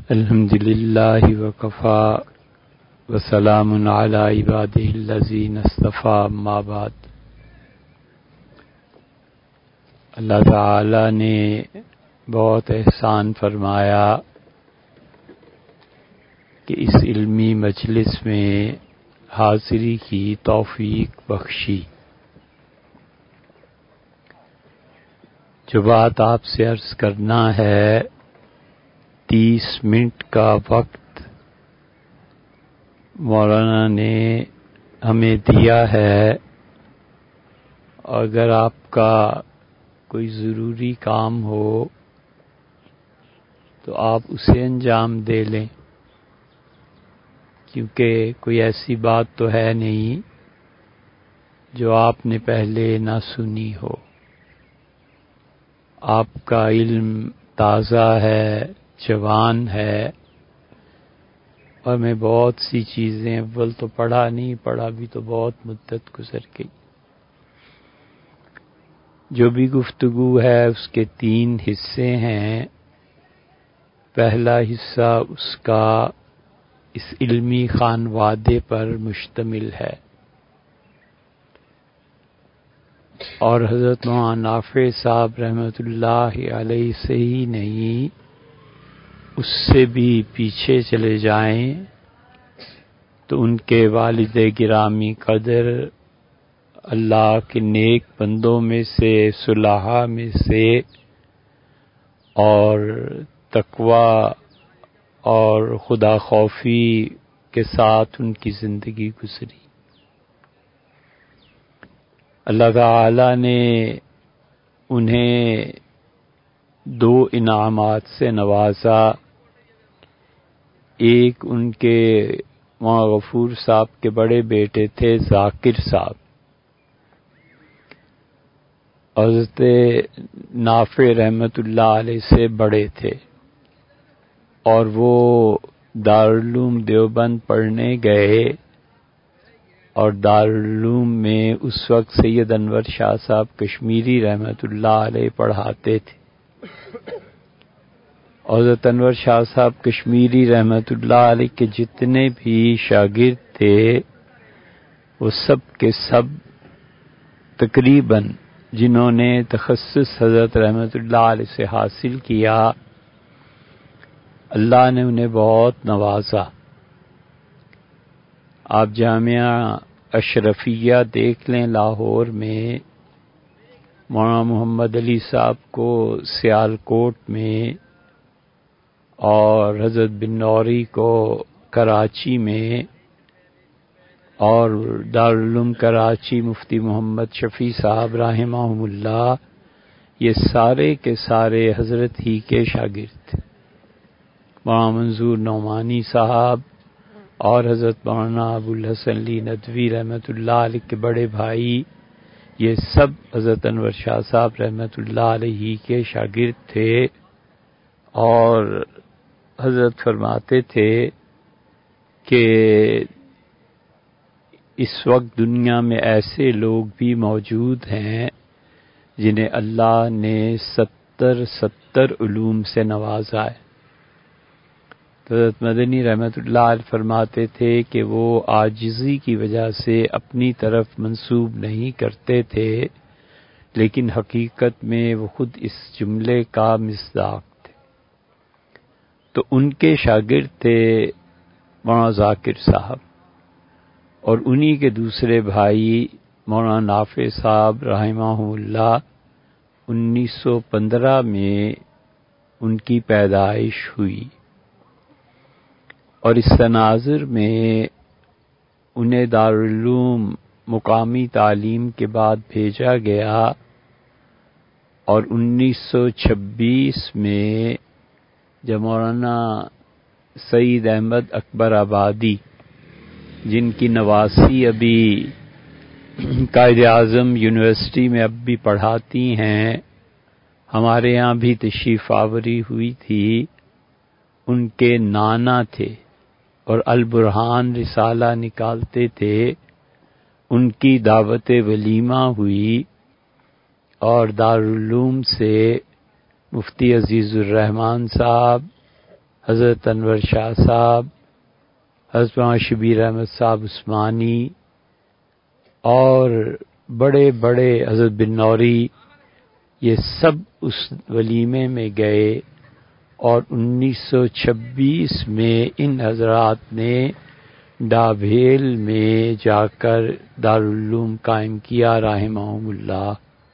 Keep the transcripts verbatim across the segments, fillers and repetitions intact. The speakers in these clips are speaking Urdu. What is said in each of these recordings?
الحمد للہ وکفا وسلام علی عبادہ الذین اصطفیٰ اما بعد۔ اللہ تعالی نے بہت احسان فرمایا کہ اس علمی مجلس میں حاضری کی توفیق بخشی۔ جو بات آپ سے عرض کرنا ہے، تیس منٹ کا وقت مولانا نے ہمیں دیا ہے، اگر آپ کا کوئی ضروری کام ہو تو آپ اسے انجام دے لیں، کیونکہ کوئی ایسی بات تو ہے نہیں جو آپ نے پہلے نہ سنی ہو۔ آپ کا علم تازہ ہے، جوان ہے، اور میں بہت سی چیزیں اول تو پڑھا نہیں پڑھا بھی تو بہت مدت گزر گئی۔ جو بھی گفتگو ہے اس کے تین حصے ہیں۔ پہلا حصہ اس کا اس علمی خانوادے پر مشتمل ہے، اور حضرت مولانا نافع صاحب رحمۃ اللہ علیہ سے ہی نہیں، اس سے بھی پیچھے چلے جائیں تو ان کے والد گرامی قدر، اللہ کے نیک بندوں میں سے، صلحاء میں سے، اور تقوی اور خدا خوفی کے ساتھ ان کی زندگی گزری۔ اللہ تعالی نے انہیں دو انعامات سے نوازا۔ ایک ان کے مولانا غفور صاحب کے بڑے بیٹے تھے ذاکر صاحب، حضرت نافع رحمۃ اللہ علیہ سے بڑے تھے، اور وہ دارالعلوم دیوبند پڑھنے گئے، اور دارالعلوم میں اس وقت سید انور شاہ صاحب کشمیری رحمۃ اللہ علیہ پڑھاتے تھے۔ حضرت انور شاہ صاحب کشمیری رحمۃ اللہ علیہ کے جتنے بھی شاگرد تھے وہ سب کے سب تقریباً جنہوں نے تخصص حضرت رحمۃ اللہ علیہ سے حاصل کیا، اللہ نے انہیں بہت نوازا۔ آپ جامعہ اشرفیہ دیکھ لیں لاہور میں، مولانا محمد علی صاحب کو سیالکوٹ میں، اور حضرت بن نوری کو کراچی میں، اور دارالعلوم کراچی مفتی محمد شفیع صاحب رحمہم اللہ، یہ سارے کے سارے حضرت ہی کے شاگرد تھے۔ مولانا منظور نعمانی صاحب اور حضرت مولانا ابو الحسن علی ندوی رحمۃ اللہ علیہ کے بڑے بھائی، یہ سب حضرت انور شاہ صاحب رحمۃ اللہ علیہ کے شاگرد تھے۔ اور حضرت فرماتے تھے کہ اس وقت دنیا میں ایسے لوگ بھی موجود ہیں جنہیں اللہ نے ستر ستر علوم سے نوازا ہے۔ حضرت مدنی رحمۃ اللہ علیہ فرماتے تھے کہ وہ عاجزی کی وجہ سے اپنی طرف منسوب نہیں کرتے تھے، لیکن حقیقت میں وہ خود اس جملے کا مصداق تھے۔ تو ان کے شاگرد تھے مولانا ذاکر صاحب، اور انہی کے دوسرے بھائی مولانا نافع صاحب رحمہ اللہ، انیس سو پندرہ میں ان کی پیدائش ہوئی، اور اس تناظر میں انہیں دارالعلوم مقامی تعلیم کے بعد بھیجا گیا، اور انیس سو چھبیس میں جب مولانا سعید احمد اکبر آبادی، جن کی نواسی ابھی قائد اعظم یونیورسٹی میں اب بھی پڑھاتی ہیں، ہمارے یہاں بھی تشریف آوری ہوئی تھی، ان کے نانا تھے اور البرہان رسالہ نکالتے تھے، ان کی دعوت ولیمہ ہوئی، اور دارالعلوم سے مفتی عزیز الرحمان صاحب، حضرت انور شاہ صاحب، حضرت مولانا شبیر احمد صاحب عثمانی اور بڑے بڑے حضرت بن نوری، یہ سب اس ولیمے میں گئے، اور انیس سو چھبیس میں ان حضرات نے ڈابھیل میں جا کر دارالعلوم قائم کیا رحمہم اللہ۔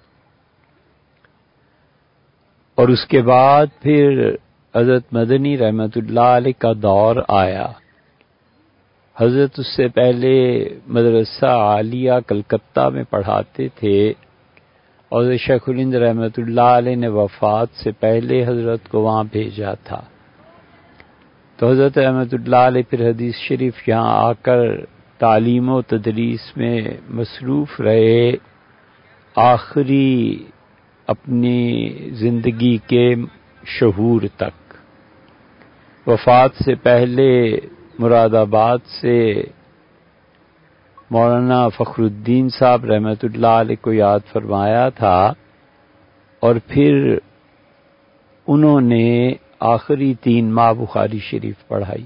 اور اس کے بعد پھر حضرت مدنی رحمت اللہ علیہ کا دور آیا۔ حضرت اس سے پہلے مدرسہ عالیہ کلکتہ میں پڑھاتے تھے، اور شیخ الہند رحمت اللہ علیہ نے وفات سے پہلے حضرت کو وہاں بھیجا تھا۔ تو حضرت رحمت اللہ علیہ پھر حدیث شریف یہاں آ کر تعلیم و تدریس میں مصروف رہے، آخری اپنی زندگی کے شہور تک۔ وفات سے پہلے مراد آباد سے مولانا فخر الدین صاحب رحمت اللہ علیہ کو یاد فرمایا تھا، اور پھر انہوں نے آخری تین ماہ بخاری شریف پڑھائی۔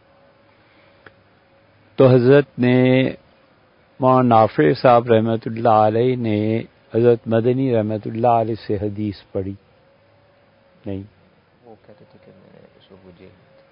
تو حضرت نے مولانا نافع صاحب رحمت اللہ علیہ نے حضرت مدنی رحمت اللہ علیہ سے حدیث پڑھی نہیں؟ وہ کہتے تھے کہ میں اس وقت مجھے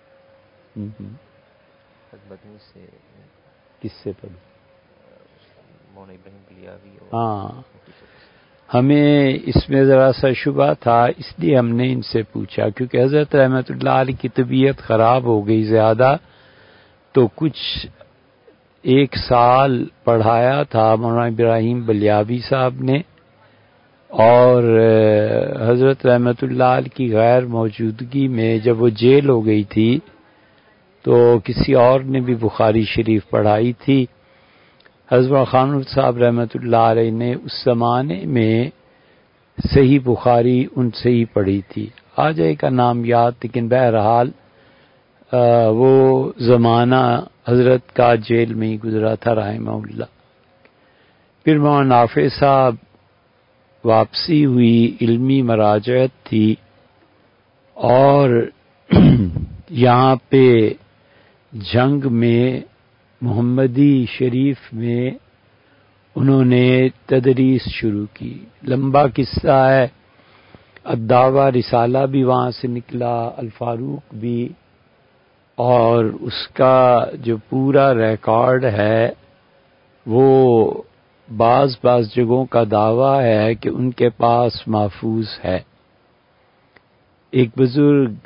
مدنی سے کس سے پڑھی؟ مولانا ابراہیم بلیاوی۔ ہاں، ہمیں اس میں ذرا سا شبہ تھا، اس لیے ہم نے ان سے پوچھا، کیونکہ حضرت رحمت اللہ علیہ کی طبیعت خراب ہو گئی زیادہ، تو کچھ ایک سال پڑھایا تھا مولانا ابراہیم بلیاوی صاحب نے، اور حضرت رحمت اللہ علیہ کی غیر موجودگی میں جب وہ جیل ہو گئی تھی تو کسی اور نے بھی بخاری شریف پڑھائی تھی۔ حضرت خان صاحب رحمت اللہ علیہ نے اس زمانے میں صحیح بخاری ان سے ہی پڑھی تھی، آ جائے کا نام یاد، لیکن بہرحال وہ زمانہ حضرت کا جیل میں ہی گزرا تھا رحمہ اللہ۔ پھر مولانا نافع صاحب واپسی ہوئی، علمی مراجعت تھی، اور یہاں پہ جنگ میں محمدی شریف میں انہوں نے تدریس شروع کی۔ لمبا قصہ ہے، الدعوہ رسالہ بھی وہاں سے نکلا، الفاروق بھی، اور اس کا جو پورا ریکارڈ ہے وہ بعض بعض جگہوں کا دعویٰ ہے کہ ان کے پاس محفوظ ہے۔ ایک بزرگ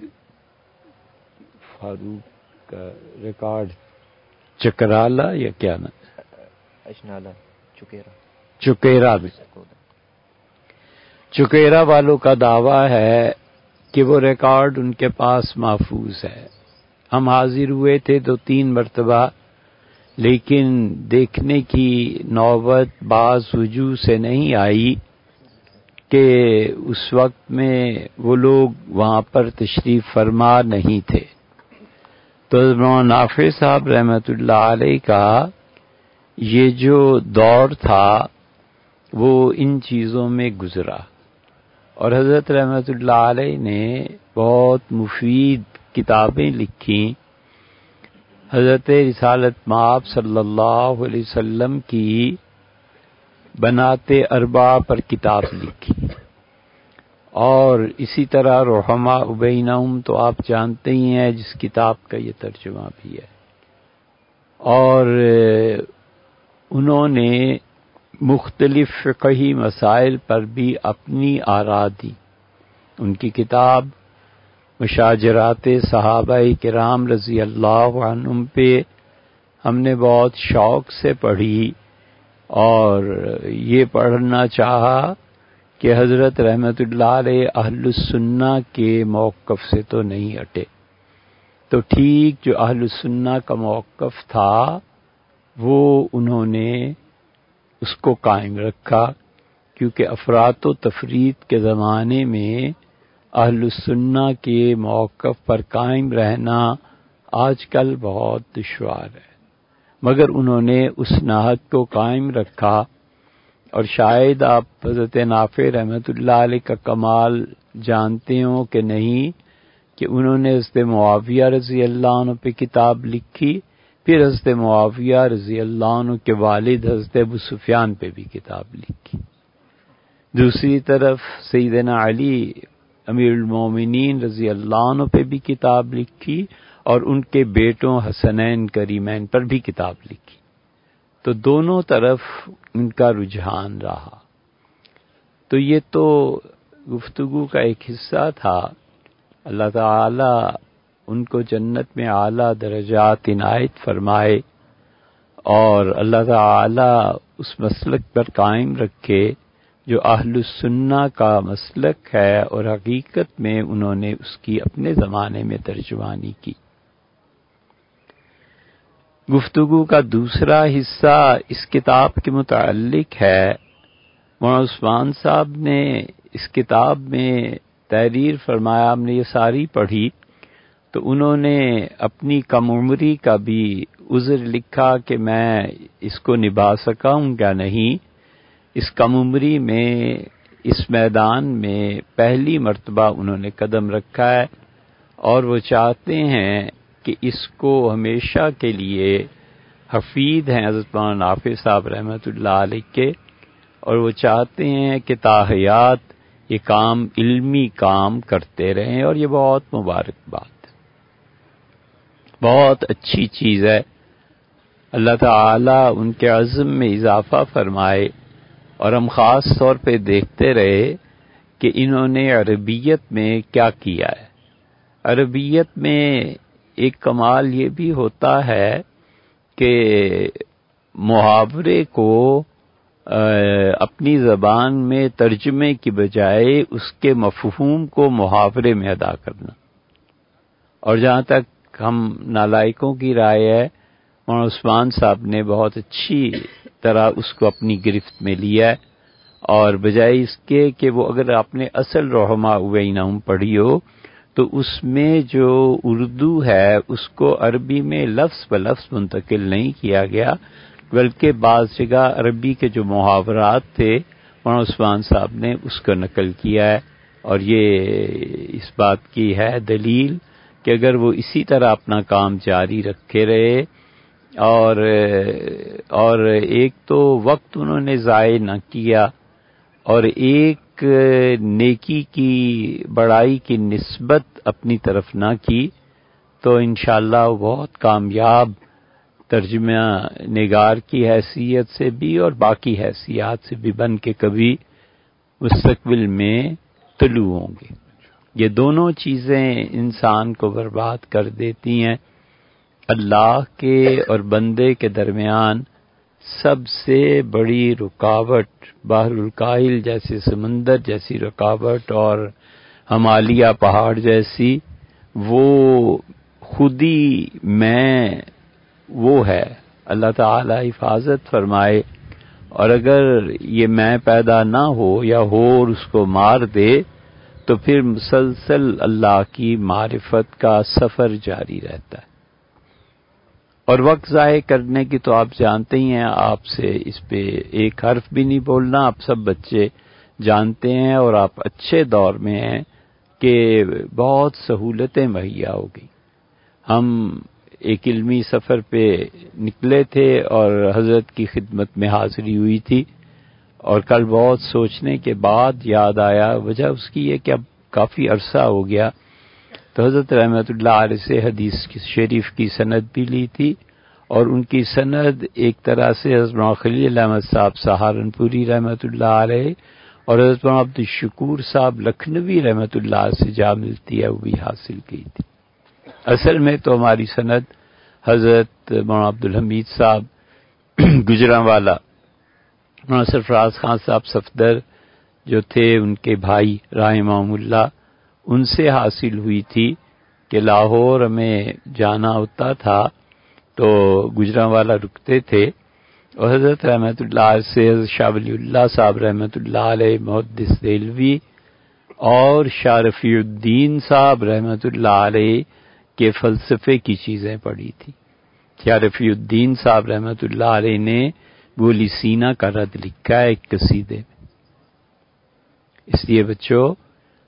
فاروق کا ریکارڈ چکرالا یا کیا نا اشنالا چکیرا چکیرا میں چکیرا والوں کا دعویٰ ہے کہ وہ ریکارڈ ان کے پاس محفوظ ہے۔ ہم حاضر ہوئے تھے دو تین مرتبہ، لیکن دیکھنے کی نوبت بعض وجوہ سے نہیں آئی کہ اس وقت میں وہ لوگ وہاں پر تشریف فرما نہیں تھے۔ تو مولانا نافع صاحب رحمت اللہ علیہ کا یہ جو دور تھا وہ ان چیزوں میں گزرا، اور حضرت رحمت اللہ علیہ نے بہت مفید کتابیں لکھی۔ حضرت رسالت مآب صلی اللہ علیہ وسلم کی بنات اربع پر کتاب لکھی، اور اسی طرح رحماء بینہم تو آپ جانتے ہی ہیں، جس کتاب کا یہ ترجمہ بھی ہے۔ اور انہوں نے مختلف فقہی مسائل پر بھی اپنی آراء دی۔ ان کی کتاب مشاجرات صحابہ کرام رضی اللہ عنہم پہ ہم نے بہت شوق سے پڑھی، اور یہ پڑھنا چاہا کہ حضرت رحمت اللہ علیہ اہل السنہ کے موقف سے تو نہیں ہٹے۔ تو ٹھیک جو اہل السنہ کا موقف تھا وہ انہوں نے اس کو قائم رکھا، کیونکہ افراط و تفریط کے زمانے میں اہل السنہ کے موقف پر قائم رہنا آج کل بہت دشوار ہے، مگر انہوں نے اس نہج کو قائم رکھا۔ اور شاید آپ حضرت نافع رحمت اللہ علیہ کا کمال جانتے ہوں کہ نہیں، کہ انہوں نے حضرت معاویہ رضی اللہ عنہ پہ کتاب لکھی، پھر حضرت معاویہ رضی اللہ عنہ کے والد حضرت ابو سفیان پہ بھی کتاب لکھی۔ دوسری طرف سیدنا علی امیر المومنین رضی اللہ عنہ پہ بھی کتاب لکھی، اور ان کے بیٹوں حسنین کریمین پر بھی کتاب لکھی۔ تو دونوں طرف ان کا رجحان رہا۔ تو یہ تو گفتگو کا ایک حصہ تھا۔ اللہ تعالی ان کو جنت میں اعلیٰ درجات عنایت فرمائے، اور اللہ تعالی اس مسلک پر قائم رکھے جو اہل السنہ کا مسلک ہے، اور حقیقت میں انہوں نے اس کی اپنے زمانے میں ترجمانی کی۔ گفتگو کا دوسرا حصہ اس کتاب کے متعلق ہے۔ مولانا عثمان صاحب نے اس کتاب میں تحریر فرمایا، ہم نے یہ ساری پڑھی، تو انہوں نے اپنی کم عمری کا بھی عذر لکھا کہ میں اس کو نبھا سکا ہوں یا نہیں۔ اس کم عمری میں اس میدان میں پہلی مرتبہ انہوں نے قدم رکھا ہے، اور وہ چاہتے ہیں کہ اس کو ہمیشہ کے لیے حفیظ ہیں حضرت مولانا نافع صاحب رحمۃ اللہ علیہ کے، اور وہ چاہتے ہیں کہ تا حیات یہ کام علمی کام کرتے رہیں، اور یہ بہت مبارک بات ہے، بہت اچھی چیز ہے۔ اللہ تعالی ان کے عزم میں اضافہ فرمائے، اور ہم خاص طور پہ دیکھتے رہے کہ انہوں نے عربیت میں کیا کیا ہے۔ عربیت میں ایک کمال یہ بھی ہوتا ہے کہ محاورے کو اپنی زبان میں ترجمے کی بجائے اس کے مفہوم کو محاورے میں ادا کرنا، اور جہاں تک ہم نالائقوں کی رائے ہے، مولانا عثمان صاحب نے بہت اچھی طرح اس کو اپنی گرفت میں لیا ہے، اور بجائے اس کے کہ وہ اگر آپ نے اصل رحماء وینہم پڑھی ہو تو اس میں جو اردو ہے اس کو عربی میں لفظ بہ لفظ منتقل نہیں کیا گیا، بلکہ بعض جگہ عربی کے جو محاورات تھے مولانا عثمان صاحب نے اس کو نقل کیا ہے، اور یہ اس بات کی ہے دلیل کہ اگر وہ اسی طرح اپنا کام جاری رکھے رہے، اور اور ایک تو وقت انہوں نے ضائع نہ کیا، اور ایک نیکی کی بڑائی کی نسبت اپنی طرف نہ کی، تو انشاءاللہ وہ بہت کامیاب ترجمہ نگار کی حیثیت سے بھی اور باقی حیثیات سے بھی بن کے کبھی مستقبل میں طلوع ہوں گے۔ یہ دونوں چیزیں انسان کو برباد کر دیتی ہیں۔ اللہ کے اور بندے کے درمیان سب سے بڑی رکاوٹ بحر الکاہل جیسے سمندر جیسی رکاوٹ اور ہمالیہ پہاڑ جیسی، وہ خودی میں وہ ہے۔ اللہ تعالی حفاظت فرمائے، اور اگر یہ میں پیدا نہ ہو یا ہو اور اس کو مار دے تو پھر مسلسل اللہ کی معرفت کا سفر جاری رہتا ہے۔ اور وقت ضائع کرنے کی تو آپ جانتے ہی ہیں، آپ سے اس پہ ایک حرف بھی نہیں بولنا، آپ سب بچے جانتے ہیں، اور آپ اچھے دور میں ہیں کہ بہت سہولتیں مہیا ہو گئی۔ ہم ایک علمی سفر پہ نکلے تھے اور حضرت کی خدمت میں حاضری ہوئی تھی، اور کل بہت سوچنے کے بعد یاد آیا، وجہ اس کی یہ کہ اب کافی عرصہ ہو گیا، تو حضرت رحمت اللہ علیہ سے حدیث شریف کی سند بھی لی تھی، اور ان کی سند ایک طرح سے حضرت مولانا خلیل احمد صاحب سہارنپوری رحمت اللہ علیہ اور حضرت مولانا عبد الشکور صاحب لکھنوی رحمت اللہ سے جا ملتی ہے، وہ بھی حاصل کی تھی۔ اصل میں تو ہماری سند حضرت مولانا عبد الحمید صاحب گجرانوالا، مولانا سرفراز خان صاحب صفدر جو تھے ان کے بھائی رحمہم اللہ، ان سے حاصل ہوئی تھی کہ لاہور ہمیں جانا ہوتا تھا تو گجرانوالا رکتے تھے، اور حضرت رحمت اللہ علیہ سے حضرت شاہ ولی اللہ صاحب رحمت اللہ علیہ محدث دہلوی اور شاہ رفیع الدین صاحب رحمت اللہ علیہ کے فلسفے کی چیزیں پڑھی تھی۔ شاہ رفیع الدین صاحب رحمت اللہ علیہ نے بولی سینا کا رد لکھا ہے ایک قصیدے میں۔ اس لیے بچوں،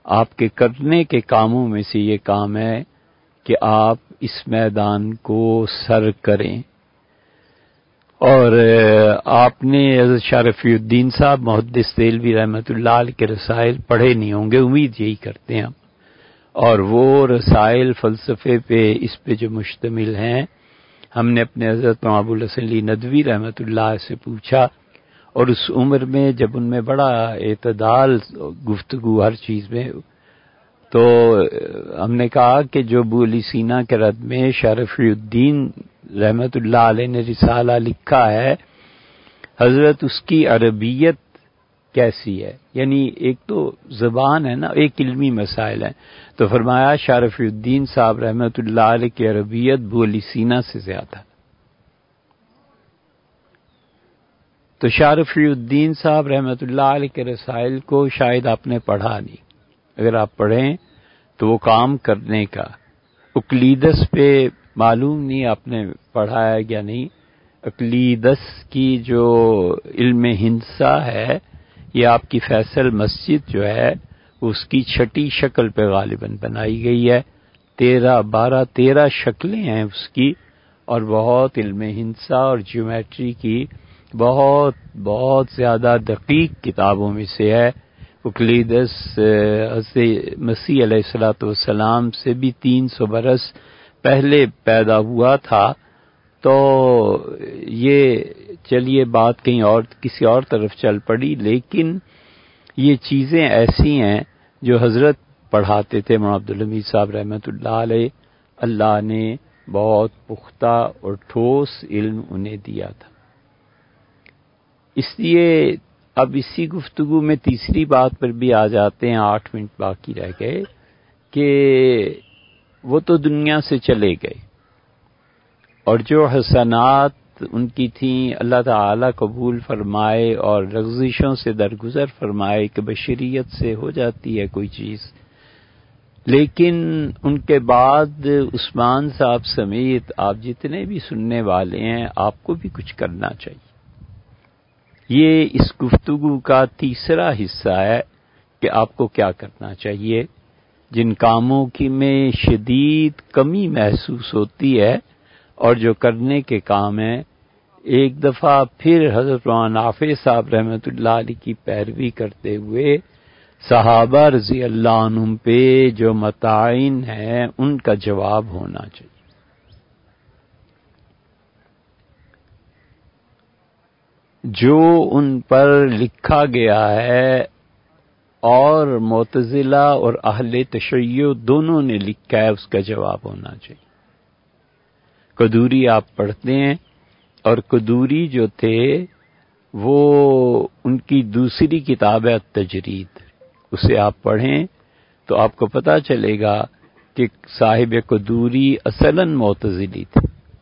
آپ کے کرنے کے کاموں میں سے یہ کام ہے کہ آپ اس میدان کو سر کریں. اور آپ نے حضرت شاہ رفیع الدین صاحب محدث دہلوی رحمۃ اللہ علیہ کے رسائل پڑھے نہیں ہوں گے، امید یہی کرتے ہیں ہم. اور وہ رسائل فلسفے پہ اس پہ جو مشتمل ہیں، ہم نے اپنے حضرت ابو الحسن علی ندوی رحمۃ اللہ سے پوچھا، اور اس عمر میں جب ان میں بڑا اعتدال گفتگو ہر چیز میں، تو ہم نے کہا کہ جو ابو علی سینا کے رد میں شاہ رفیع الدین رحمۃ اللہ علیہ نے رسالہ لکھا ہے، حضرت اس کی عربیت کیسی ہے؟ یعنی ایک تو زبان ہے نا، ایک علمی مسائل ہیں. تو فرمایا شاہ رفیع الدین صاحب رحمۃ اللہ علیہ کی عربیت ابو علی سینا سے زیادہ. تو شاہ رفیع الدین صاحب رحمۃ اللہ علیہ کے رسائل کو شاید آپ نے پڑھا نہیں. اگر آپ پڑھیں تو وہ کام کرنے کا. اقلیدس پہ معلوم نہیں آپ نے پڑھا ہے یا نہیں. اقلیدس کی جو علم ہندسہ ہے، یہ آپ کی فیصل مسجد جو ہے اس کی چھٹی شکل پہ غالباً بنائی گئی ہے. تیرہ بارہ تیرہ شکلیں ہیں اس کی، اور بہت علم ہندسہ اور جیومیٹری کی بہت بہت زیادہ دقیق کتابوں میں سے ہے. اقلیدس حضرت مسیح علیہ الصلوۃ والسلام سے بھی تین سو برس پہلے پیدا ہوا تھا. تو یہ چلیے بات کہیں اور کسی اور طرف چل پڑی، لیکن یہ چیزیں ایسی ہیں جو حضرت پڑھاتے تھے مولانا عبدالحمید صاحب رحمۃ اللہ علیہ. اللہ نے بہت پختہ اور ٹھوس علم انہیں دیا تھا. اس لیے اب اسی گفتگو میں تیسری بات پر بھی آ جاتے ہیں، آٹھ منٹ باقی رہ گئے، کہ وہ تو دنیا سے چلے گئے، اور جو حسنات ان کی تھیں اللہ تعالی قبول فرمائے اور لغزشوں سے درگزر فرمائے کہ بشریت سے ہو جاتی ہے کوئی چیز. لیکن ان کے بعد عثمان صاحب سمیت آپ جتنے بھی سننے والے ہیں، آپ کو بھی کچھ کرنا چاہیے. یہ اس گفتگو کا تیسرا حصہ ہے کہ آپ کو کیا کرنا چاہیے. جن کاموں کی میں شدید کمی محسوس ہوتی ہے اور جو کرنے کے کام ہیں، ایک دفعہ پھر حضرت مولانا نافع صاحب رحمۃ اللہ علیہ کی پیروی کرتے ہوئے صحابہ رضی اللہ عنہم پہ جو متعین ہیں ان کا جواب ہونا چاہیے. جو ان پر لکھا گیا ہے اور معتزلہ اور اہل تشیع دونوں نے لکھا ہے، اس کا جواب ہونا چاہیے. قدوری آپ پڑھتے ہیں، اور قدوری جو تھے وہ ان کی دوسری کتاب ہے التجرید، اسے آپ پڑھیں تو آپ کو پتہ چلے گا کہ صاحب قدوری اصلاً معتزلی تھے.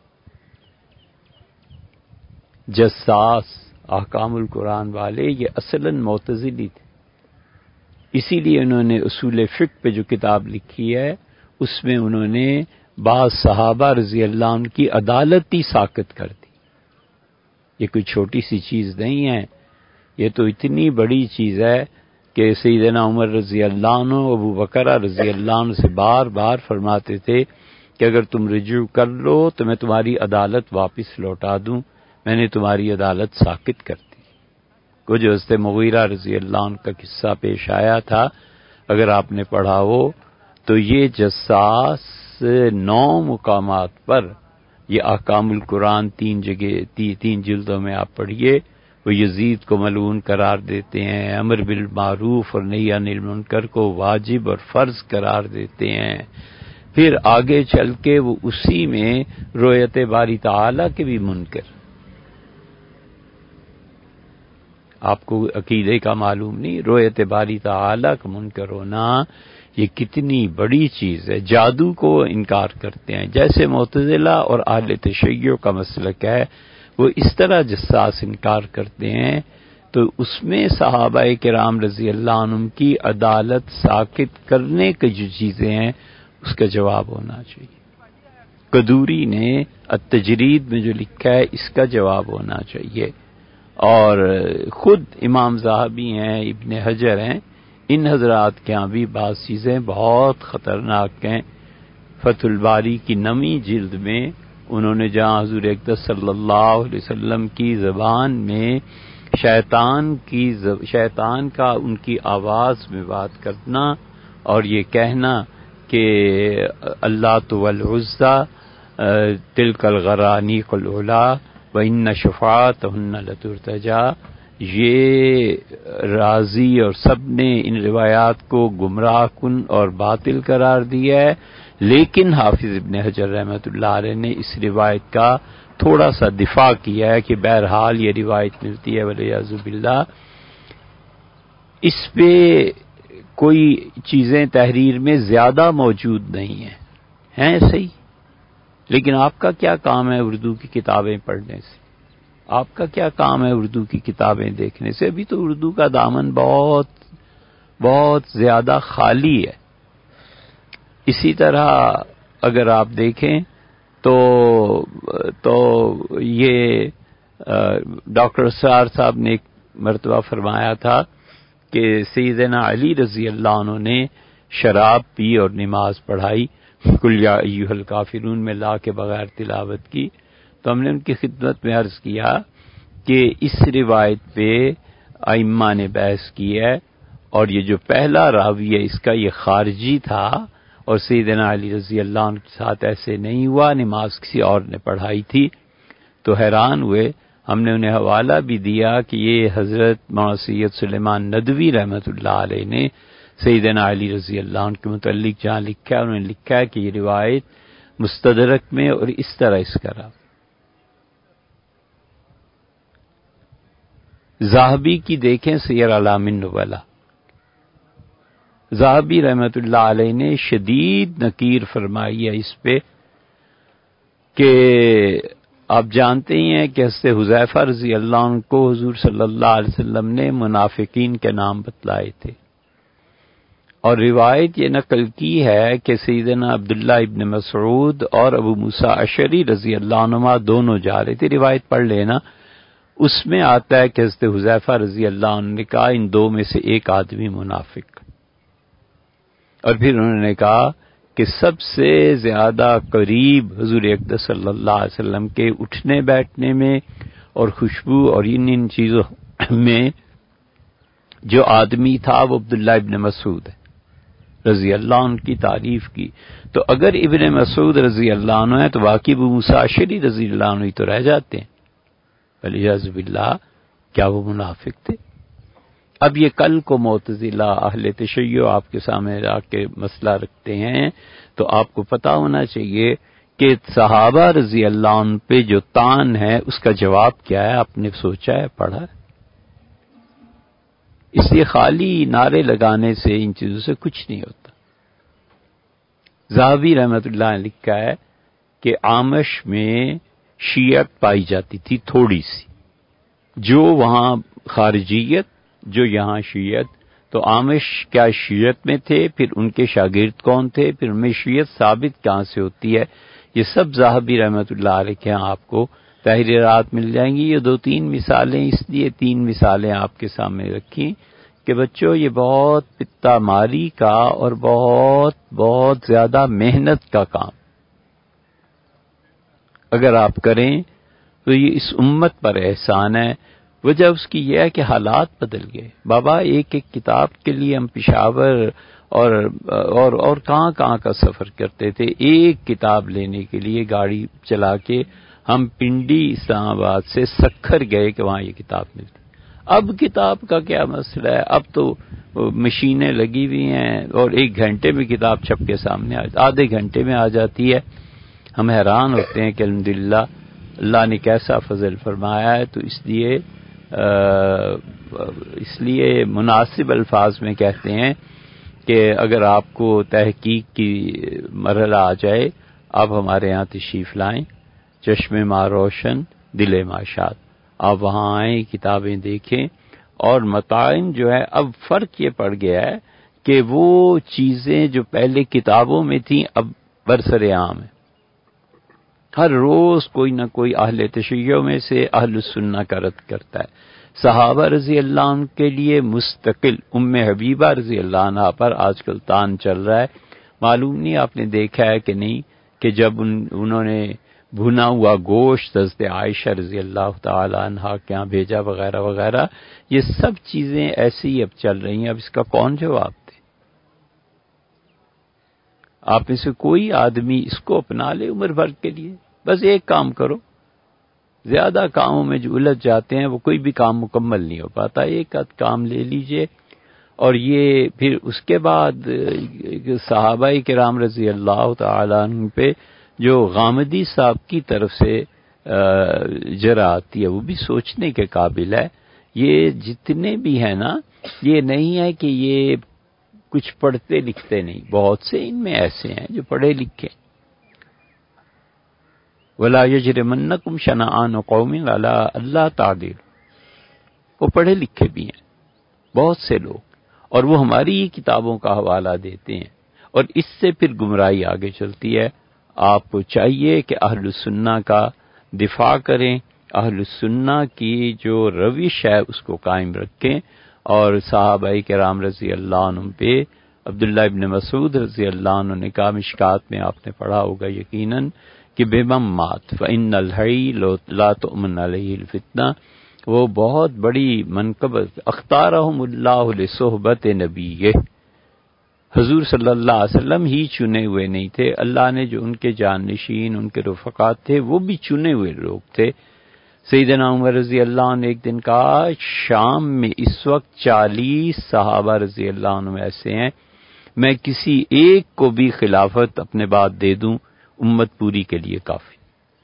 جساس احکام القرآن والے یہ اصلاً معتزلی تھے. اسی لیے انہوں نے اصول فقہ پہ جو کتاب لکھی ہے اس میں انہوں نے بعض صحابہ رضی اللہ عنہ کی عدالت ہی ساقط کر دی. یہ کوئی چھوٹی سی چیز نہیں ہے، یہ تو اتنی بڑی چیز ہے کہ سیدنا عمر رضی اللہ عنہ ابو بکر رضی اللہ عنہ سے بار بار فرماتے تھے کہ اگر تم رجوع کر لو تو میں تمہاری عدالت واپس لوٹا دوں. میں نے تمہاری عدالت ساقط کر دی. کچھ حضرت مغیرہ رضی اللہ عنہ کا قصہ پیش آیا تھا، اگر آپ نے پڑھا ہو تو یہ جساس نو مقامات پر، یہ احکام القرآن تین جگہ تی تین جلدوں میں آپ پڑھیے، وہ یزید کو ملعون قرار دیتے ہیں، امر بالمعروف اور نہی عن المنکر کو واجب اور فرض قرار دیتے ہیں. پھر آگے چل کے وہ اسی میں رؤیت باری تعالی کے بھی منکر. آپ کو عقیدے کا معلوم نہیں، رؤیت باری تعالی کا منکر ہونا یہ کتنی بڑی چیز ہے. جادو کو انکار کرتے ہیں جیسے معتزلہ اور اہل تشیع کا مسلک ہے، وہ اس طرح جساس انکار کرتے ہیں. تو اس میں صحابہ کرام رضی اللہ عنہم کی عدالت ساقط کرنے کی جو چیزیں ہیں اس کا جواب ہونا چاہیے. قدوری نے التجرید میں جو لکھا ہے اس کا جواب ہونا چاہیے. اور خود امام ذہبی ہیں، ابن حجر ہیں، ان حضرات کے ہاں بھی بعض چیزیں بہت خطرناک ہیں. فتح الباری کی نویں جلد میں انہوں نے جہاں حضور اقدس صلی اللہ علیہ وسلم کی زبان میں شیطان کی زب... شیطان کا ان کی آواز میں بات کرنا اور یہ کہنا کہ اللہ تو والعزیٰ تلک الغرانیق العلا وان شفاعتہن لترتجا، یہ راضی اور سب نے ان روایات کو گمراہ کن اور باطل قرار دیا ہے. لیکن حافظ ابن حجر رحمۃ اللہ علیہ نے اس روایت کا تھوڑا سا دفاع کیا ہے کہ بہرحال یہ روایت ملتی ہے والعیاذ باللہ، اس پہ کوئی چیزیں تحریر میں زیادہ موجود نہیں ہیں، ہیں صحیح، لیکن آپ کا کیا کام ہے اردو کی کتابیں پڑھنے سے، آپ کا کیا کام ہے اردو کی کتابیں دیکھنے سے؟ ابھی تو اردو کا دامن بہت بہت زیادہ خالی ہے. اسی طرح اگر آپ دیکھیں تو تو یہ ڈاکٹر اسرار صاحب نے ایک مرتبہ فرمایا تھا کہ سیدنا علی رضی اللہ عنہ نے شراب پی اور نماز پڑھائی، قل یا ایھا الکافرون میں لا کے بغیر تلاوت کی. تو ہم نے ان کی خدمت میں عرض کیا کہ اس روایت پہ ائمہ نے بحث کی ہے، اور یہ جو پہلا راوی ہے اس کا یہ خارجی تھا، اور سیدنا علی رضی اللہ عنہ کے ساتھ ایسے نہیں ہوا، نماز کسی اور نے پڑھائی تھی. تو حیران ہوئے. ہم نے انہیں حوالہ بھی دیا کہ یہ حضرت مولانا سید سلیمان ندوی رحمۃ اللہ علیہ نے سیدنا علی رضی اللہ عنہ کے متعلق جہاں لکھا ہے انہوں نے لکھا ہے کہ یہ روایت مستدرک میں اور اس طرح اس کا رہا. ذہبی کی دیکھیں سیر اعلام النبلاء، ذہبی رحمۃ اللہ علیہ نے شدید نکیر فرمائی ہے اس پہ کہ آپ جانتے ہی ہیں کہ حضرت حذیفہ رضی اللہ عنہ کو حضور صلی اللہ علیہ وسلم نے منافقین کے نام بتلائے تھے، اور روایت یہ نقل کی ہے کہ سیدنا عبداللہ ابن مسعود اور ابو موسیٰ اشعری رضی اللہ عنہما دونوں جا رہے تھے. روایت پڑھ لینا، اس میں آتا ہے کہ حضرت حذیفہ رضی اللہ عنہ نے کہا ان دو میں سے ایک آدمی منافق، اور پھر انہوں نے کہا کہ سب سے زیادہ قریب حضور اقدس صلی اللہ علیہ وسلم کے اٹھنے بیٹھنے میں اور خوشبو اور ان ان چیزوں میں جو آدمی تھا وہ عبداللہ ابن مسعود ہے رضی اللہ عنہ کی تعریف کی. تو اگر ابن مسعود رضی اللہ عنہ ہے تو باقی ابو موسیٰ اشعری رضی اللہ عنہ ہی تو رہ جاتے ہیں. والعیاذ باللہ، کیا وہ منافق تھے؟ اب یہ کل کو معتزلہ اہل تشیع آپ کے سامنے آ کے مسئلہ رکھتے ہیں تو آپ کو پتہ ہونا چاہیے کہ صحابہ رضی اللہ عنہ پہ جو طعن ہے اس کا جواب کیا ہے. آپ نے سوچا ہے، پڑھا ہے؟ اس لیے خالی نعرے لگانے سے ان چیزوں سے کچھ نہیں ہوتا. ذہبی رحمۃ اللہ نے لکھا ہے کہ آمش میں شیعت پائی جاتی تھی تھوڑی سی، جو وہاں خارجیت جو یہاں شیعت. تو آمش کیا شیعت میں تھے، پھر ان کے شاگرد کون تھے، پھر ان میں شیعت ثابت کہاں سے ہوتی ہے، یہ سب ذہبی رحمۃ اللہ علیہ کے ہاں آپ کو تحریرات مل جائیں گی. یہ دو تین مثالیں اس لیے تین مثالیں آپ کے سامنے رکھیں کہ بچوں یہ بہت پتا ماری کا اور بہت بہت زیادہ محنت کا کام اگر آپ کریں تو یہ اس امت پر احسان ہے. وجہ اس کی یہ ہے کہ حالات بدل گئے. بابا ایک ایک کتاب کے لیے ہم پشاور اور اور اور کہاں کہاں کا سفر کرتے تھے. ایک کتاب لینے کے لیے گاڑی چلا کے ہم پنڈی اسلام آباد سے سکھر گئے کہ وہاں یہ کتاب ملتی. اب کتاب کا کیا مسئلہ ہے، اب تو مشینیں لگی ہوئی ہیں اور ایک گھنٹے میں کتاب چھپ کے سامنے آدھے گھنٹے میں آ جاتی ہے. ہم حیران ہوتے ہیں کہ الحمدللہ اللہ نے کیسا فضل فرمایا ہے. تو اس لیے اس لیے مناسب الفاظ میں کہتے ہیں کہ اگر آپ کو تحقیق کی مرحلہ آ جائے آپ ہمارے ہاں تشریف لائیں. چشم ما روشن دل ما شاد، آپ وہاں آئیں کتابیں دیکھیں. اور متاعن جو ہے اب فرق یہ پڑ گیا ہے کہ وہ چیزیں جو پہلے کتابوں میں تھیں اب برسر عام ہیں. ہر روز کوئی نہ کوئی اہل تشیع میں سے اہل سنہ کا رد کرتا ہے. صحابہ رضی اللہ عنہ کے لیے مستقل ام حبیبہ رضی اللہ عنہ پر آج کل تان چل رہا ہے. معلوم نہیں آپ نے دیکھا ہے کہ نہیں کہ جب ان انہوں نے بھنا ہوا گوشت حضرت عائشہ رضی اللہ تعالی عنہا کے یہاں بھیجا وغیرہ وغیرہ، یہ سب چیزیں ایسی ہی اب چل رہی ہیں. اب اس کا کون جواب دے؟ آپ میں سے کوئی آدمی اس کو اپنا لے عمر بھر کے لیے. بس ایک کام کرو، زیادہ کاموں میں جو الجھ جاتے ہیں وہ کوئی بھی کام مکمل نہیں ہو پاتا. ایک آدھ کام لے لیجئے. اور یہ پھر اس کے بعد صحابہ کرام رضی اللہ تعالی عنہ پہ جو غامدی صاحب کی طرف سے جرا آتی ہے وہ بھی سوچنے کے قابل ہے. یہ جتنے بھی ہیں نا، یہ نہیں ہے کہ یہ کچھ پڑھتے لکھتے نہیں، بہت سے ان میں ایسے ہیں جو پڑھے لکھے. وَلَا يَجْرِمَنَّكُمْ شَنَآنُ قَوْمٍ عَلَىٰ أَلَّا تَعْدِلُوا، وہ پڑھے لکھے بھی ہیں بہت سے لوگ، اور وہ ہماری ہی کتابوں کا حوالہ دیتے ہیں، اور اس سے پھر گمراہی آگے چلتی ہے. آپ کو چاہیے کہ اہل سنہ کا دفاع کریں، اہل سنہ کی جو روش ہے اس کو قائم رکھیں. اور صحابہ کرام رضی اللہ عنہ پہ عبداللہ ابن مسعود رضی اللہ عنہ نے کہا، مشکات میں آپ نے پڑھا ہوگا یقیناً، کہ بِمَن مات فَإِنَّ الْحَيَّ لَا تُؤْمَنُ عَلَيْهِ الْفِتْنَةُ، وہ بہت بڑی منقبت، اختارہم اللہ لصحبت نبیہ، حضور صلی اللہ علیہ وسلم ہی چنے ہوئے نہیں تھے، اللہ نے جو ان کے جانشین ان کے رفقات تھے وہ بھی چنے ہوئے لوگ تھے. سیدنا عمر رضی اللہ عنہ ایک دن کہا، شام میں اس وقت چالیس صحابہ رضی اللہ عنہ ایسے ہیں، میں کسی ایک کو بھی خلافت اپنے بعد دے دوں امت پوری کے لیے کافی.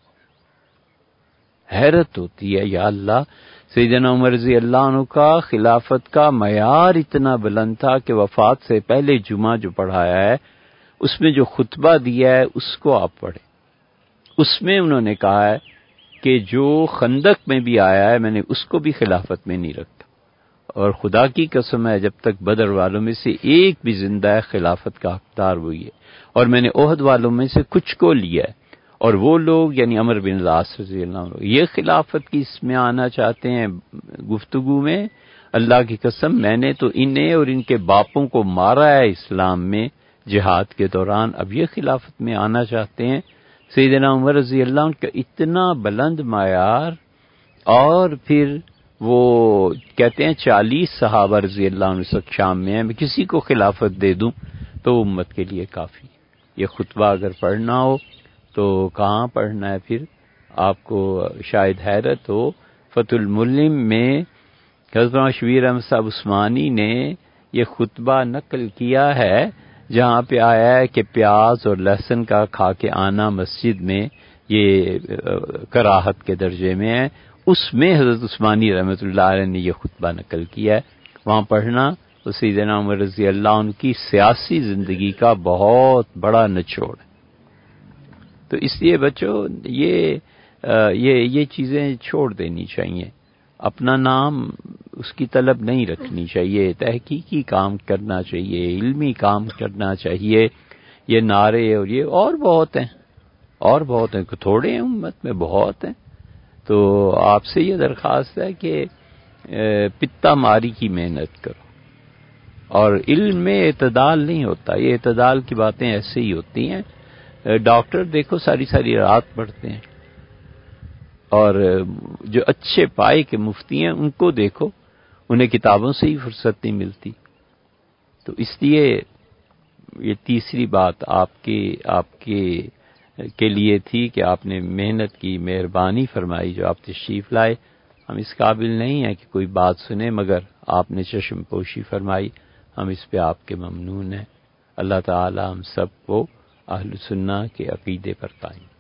حیرت ہوتی ہے، یا اللہ، سیدنا عمر رضی اللہ عنہ کا خلافت کا معیار اتنا بلند تھا کہ وفات سے پہلے جمعہ جو پڑھایا ہے اس میں جو خطبہ دیا ہے اس کو آپ پڑھیں. اس میں انہوں نے کہا ہے کہ جو خندق میں بھی آیا ہے میں نے اس کو بھی خلافت میں نہیں رکھا، اور خدا کی قسم ہے جب تک بدر والوں میں سے ایک بھی زندہ ہے خلافت کا حقدار وہی ہے، اور میں نے احد والوں میں سے کچھ کو لیا ہے، اور وہ لوگ یعنی عمر بن العاص رضی اللہ عنہ یہ خلافت کی اس میں آنا چاہتے ہیں گفتگو میں. اللہ کی قسم میں نے تو انہیں اور ان کے باپوں کو مارا ہے اسلام میں جہاد کے دوران، اب یہ خلافت میں آنا چاہتے ہیں. سیدنا عمر رضی اللہ عنہ کا اتنا بلند معیار، اور پھر وہ کہتے ہیں چالیس صحابہ رضی اللہ عنہ سے شام میں ہیں، میں کسی کو خلافت دے دوں تو امت کے لیے کافی. یہ خطبہ اگر پڑھنا ہو تو کہاں پڑھنا ہے؟ پھر آپ کو شاید حیرت ہو، فتح الملم میں حضرت شبیر احمد صاحب عثمانی نے یہ خطبہ نقل کیا ہے جہاں پہ آیا ہے کہ پیاز اور لہسن کا کھا کے آنا مسجد میں یہ کراہت کے درجے میں ہے. اس میں حضرت عثمانی رحمۃ اللہ علیہ نے یہ خطبہ نقل کیا ہے، وہاں پڑھنا. تو سیدنا عمر رضی اللہ عنہ کی سیاسی زندگی کا بہت بڑا نچوڑ ہے. تو اس لیے بچوں یہ یہ یہ چیزیں چھوڑ دینی چاہیے. اپنا نام اس کی طلب نہیں رکھنی چاہیے، تحقیقی کام کرنا چاہیے، علمی کام کرنا چاہیے. یہ نعرے اور یہ اور بہت ہیں، اور بہت ہیں، تھوڑے ہیں امت میں، بہت ہیں. تو آپ سے یہ درخواست ہے کہ پتا ماری کی محنت کرو، اور علم میں اعتدال نہیں ہوتا، یہ اعتدال کی باتیں ایسے ہی ہوتی ہیں. ڈاکٹر دیکھو ساری ساری رات پڑھتے ہیں، اور جو اچھے پائے کے مفتی ہیں ان کو دیکھو انہیں کتابوں سے ہی فرصت نہیں ملتی. تو اس لیے یہ تیسری بات آپ کے آپ کے کے لیے تھی کہ آپ نے محنت کی، مہربانی فرمائی جو آپ تشریف لائے. ہم اس قابل نہیں ہیں کہ کوئی بات سنیں، مگر آپ نے چشم پوشی فرمائی، ہم اس پہ آپ کے ممنون ہیں. اللہ تعالی ہم سب کو اہل سنہ کے عقیدے پر قائم